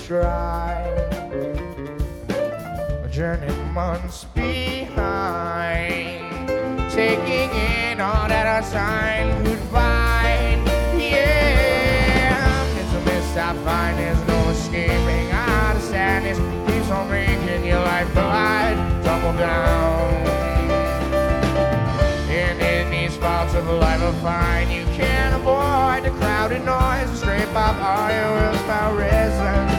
dry. A journey months behind, taking in all that I signed goodbye. Yeah, it's a mist I find, there's no escaping out of sadness. Keeps on making your life glide, tumble down. And in these spots of life I find you can't avoid the crowded noise. Scrape off all your willpower resin.